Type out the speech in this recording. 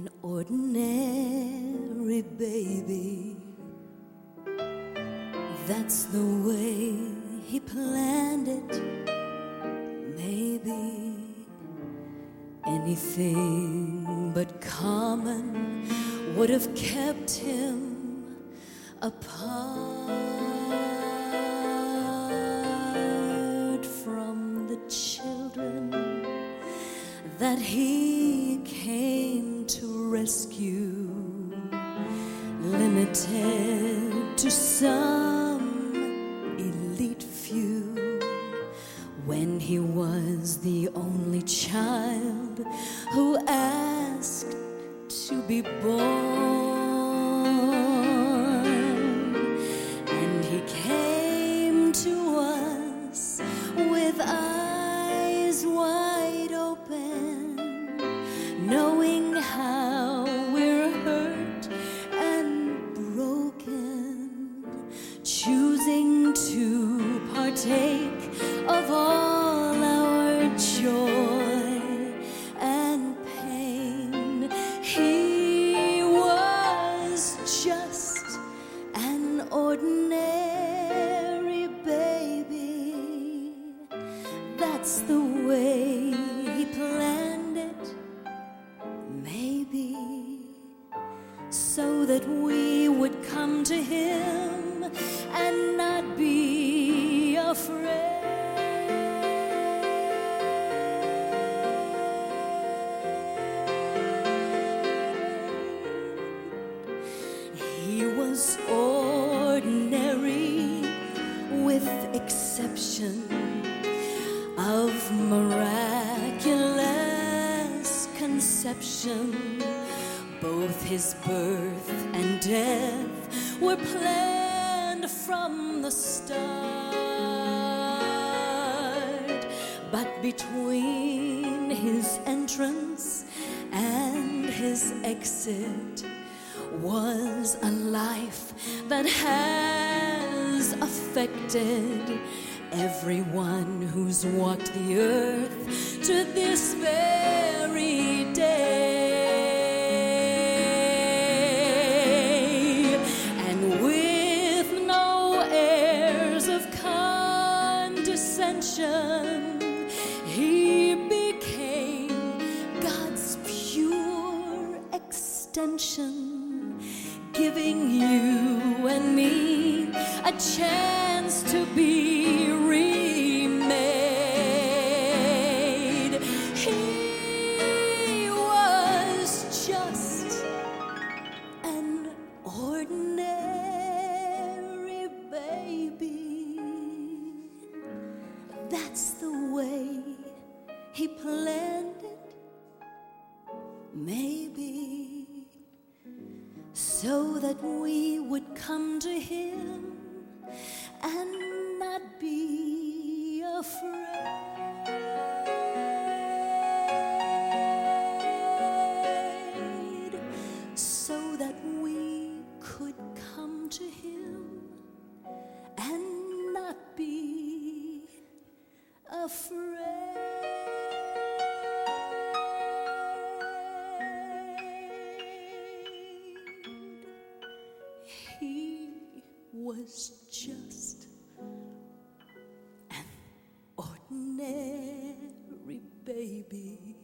An ordinary baby, that's the way he planned it. Maybe anything but common would have kept him apart from the children that he came to rescue, limited to some elite few. When he was the only child who asked to be born, and he came to us with eyes wide open, knowing how we're hurt and broken, choosing to partake of all our joy and pain. He was just an ordinary baby. That's the way he planned it. Maybe so that we would come to him and not be afraid. He was ordinary with exception of miraculous conception. Both his birth and death were planned from the start. But between his entrance and his exit was a life that has affected everyone who's walked the earth to this very day. And with no airs of condescension, he became God's pure extension, giving you and me a chance to be remade. He was just an ordinary baby. That's the way he planned it. Maybe so that we would come to him and not be afraid, so that we could come to him and not be afraid. He was just an ordinary baby.